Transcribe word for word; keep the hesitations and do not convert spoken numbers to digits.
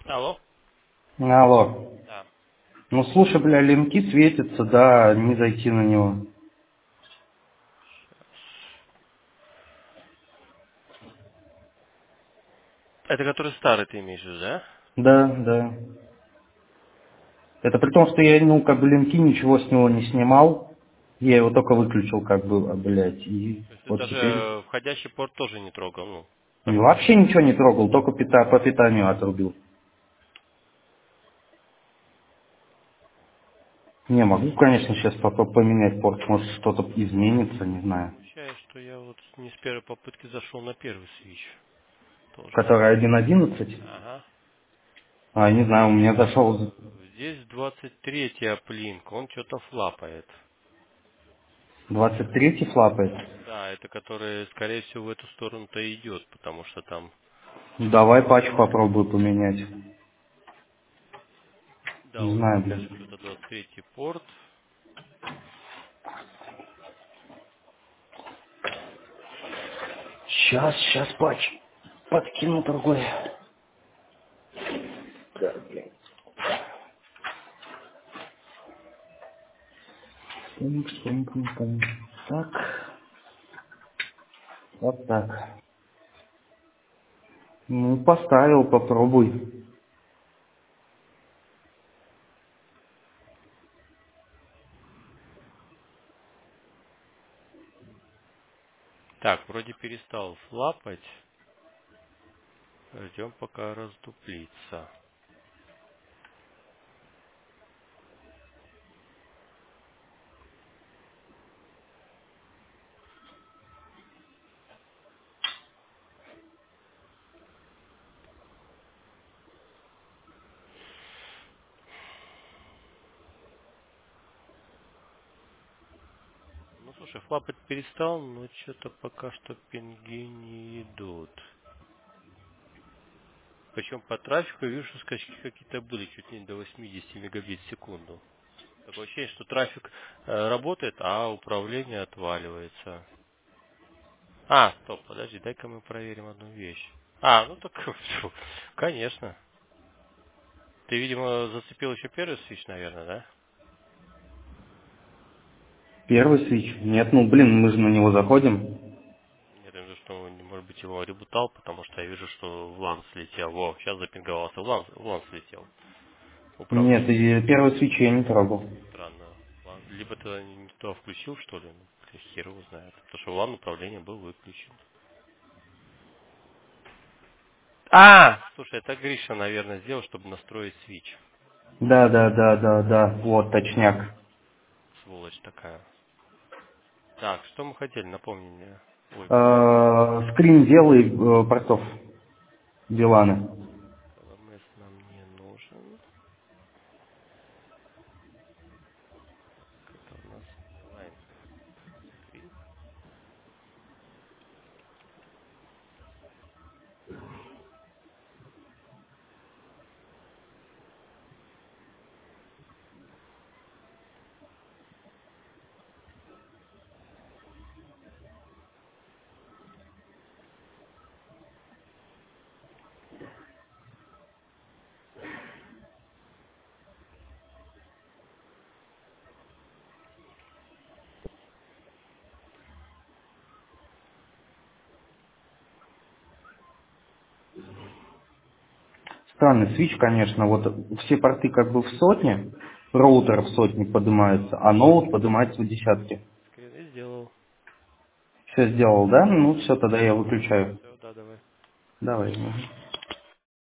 Алло? Алло. Да. Ну слушай, бля, линки светятся, да, не зайти на него. Это который старый ты имеешь в виду, да? Да, да. Это при том, что я, ну, как бы линки ничего с него не снимал. Я его только выключил, как бы, а, блядь. И То есть ты вот теперь... даже входящий порт тоже не трогал, ну, И такой. вообще ничего не трогал, только пита- по питанию отрубил. Не, могу, конечно, сейчас поменять порт, может что-то изменится, не знаю. Смущает, что я вот не с первой попытки зашел на первый свич. Тоже. Который один одиннадцать? Ага. А, не знаю, у меня зашел Здесь двадцать третий аплинк, он что-то флапает. двадцать третий флапает. Да, это который, скорее всего, в эту сторону-то идет, потому что там... Давай патч попробую поменять. Да, Не вот знаю, вижу, блядь. что это двадцать третий порт. Сейчас, сейчас патч подкину другой. Да, блин. Пум, пум, пум, пум. Так, вот так. Ну, поставил, попробуй. Так, вроде перестал флапать. Ждем, пока раздуплится. Ну, слушай, флапать перестал, но что-то пока что пинги не идут. Причем по трафику вижу, что скачки какие-то были, чуть не до восьмидесяти мегабит в секунду. Такое ощущение, что трафик э, работает, а управление отваливается. А, стоп, подожди, дай-ка мы проверим одну вещь. А, ну так, фу, конечно. Ты, видимо, зацепил еще первый свич, наверное, да? Первый свич. Нет, ну, блин, мы же на него заходим. Я думаю, что, может быть, его ребутал, потому что я вижу, что в лан слетел. Во, сейчас запинговался, в лан, в лан слетел. Нет, Управление. и первый свич я не трогал. Странно. Лан- Либо ты не то включил, что ли? Ну, бля, хер его знает. Потому что лан управления был выключен. А! Слушай, это Гриша, наверное, сделал, чтобы настроить свич. Да, да, да, да, да, вот, точняк. Сволочь такая. Так, что мы хотели, напомни мне. Ой, Э, Скрин делай э, портов Билана. эл эм эс нам не нужен. Так, это у нас Line Screen. Странный свич, конечно, вот все порты как бы в сотне, роутер в сотне поднимается, а ноут поднимается в десятки. Скрин и сделал. Все сделал, да? Ну все, тогда я выключаю. Все, да, давай. Давай. Мгм.